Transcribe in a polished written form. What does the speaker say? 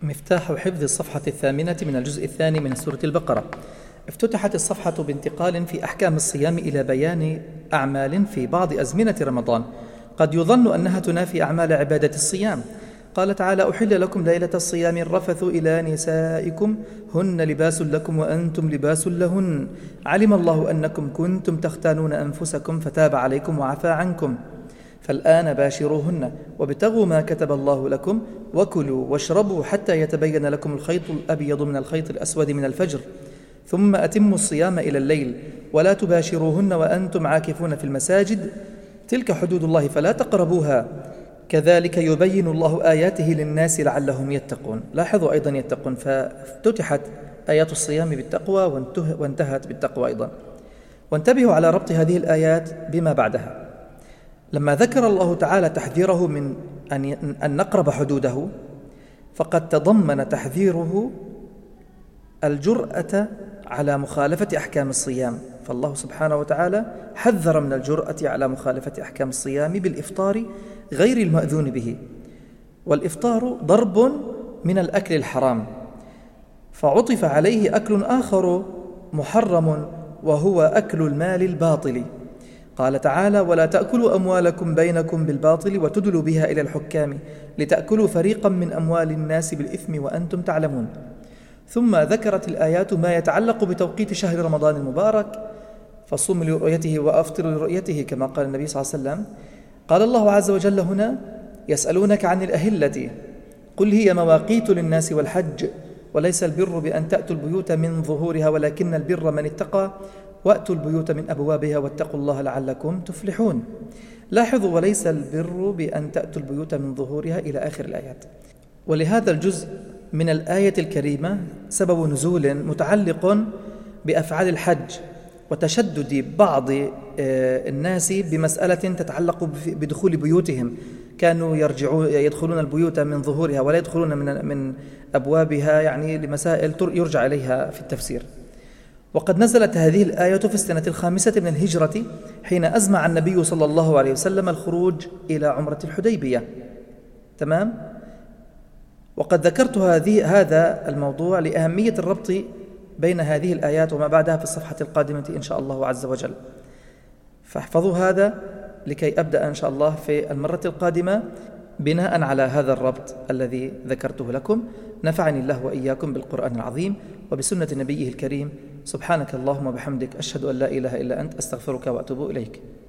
مفتاح حفظ الصفحة 8 من الجزء 2 من سورة البقرة. افتتحت الصفحة بانتقال في أحكام الصيام إلى بيان أعمال في بعض أزمنة رمضان قد يظن أنها تنافي أعمال عبادة الصيام. قال تعالى: أحل لكم ليلة الصيام الرفث إلى نسائكم هن لباس لكم وأنتم لباس لهن علم الله أنكم كنتم تختانون أنفسكم فتاب عليكم وعفى عنكم فالآن باشروهن وابتغوا ما كتب الله لكم وكلوا واشربوا حتى يتبين لكم الخيط الأبيض من الخيط الأسود من الفجر ثم أتموا الصيام إلى الليل ولا تباشروهن وأنتم عاكفون في المساجد تلك حدود الله فلا تقربوها كذلك يبين الله آياته للناس لعلهم يتقون. لاحظوا أيضا يتقون، فافتتحت آيات الصيام بالتقوى وانتهت بالتقوى أيضا. وانتبهوا على ربط هذه الآيات بما بعدها. لما ذكر الله تعالى تحذيره من أن نقرب حدوده، فقد تضمن تحذيره الجرأة على مخالفة أحكام الصيام، فالله سبحانه وتعالى حذر من الجرأة على مخالفة أحكام الصيام بالإفطار غير المأذون به، والإفطار ضرب من الأكل الحرام، فعطف عليه أكل آخر محرم وهو أكل المال الباطل. قال تعالى: ولا تأكلوا أموالكم بينكم بالباطل وتدلوا بها إلى الحكام لتأكلوا فريقا من أموال الناس بالإثم وأنتم تعلمون. ثم ذكرت الآيات ما يتعلق بتوقيت شهر رمضان المبارك، فصوم لرؤيته وأفطر لرؤيته كما قال النبي صلى الله عليه وسلم. قال الله عز وجل هنا: يسألونك عن الأهلة قل هي مواقيت للناس والحج وليس البر بأن تأتوا البيوت من ظهورها ولكن البر من اتقى وأتوا البيوت من أبوابها واتقوا الله لعلكم تفلحون. لاحظوا: وليس البر بأن تأتوا البيوت من ظهورها إلى آخر الآيات. ولهذا الجزء من الآية الكريمة سبب نزول متعلق بأفعال الحج وتشدد بعض الناس بمسألة تتعلق بدخول بيوتهم، كانوا يدخلون البيوت من ظهورها ولا يدخلون من أبوابها، يعني لمسائل يرجع إليها في التفسير. وقد نزلت هذه الآية في السنة 5 من الهجرة حين أزمع النبي صلى الله عليه وسلم الخروج إلى عمرة الحديبية. تمام؟ وقد ذكرت هذا الموضوع لأهمية الربط بين هذه الآيات وما بعدها في الصفحة القادمة إن شاء الله عز وجل، فاحفظوا هذا لكي أبدأ إن شاء الله في المرة القادمة بناء على هذا الربط الذي ذكرته لكم. نفعني الله وإياكم بالقرآن العظيم وبسنة نبيه الكريم. سبحانك اللهم وبحمدك، أشهد أن لا إله إلا أنت، أستغفرك وأتوب إليك.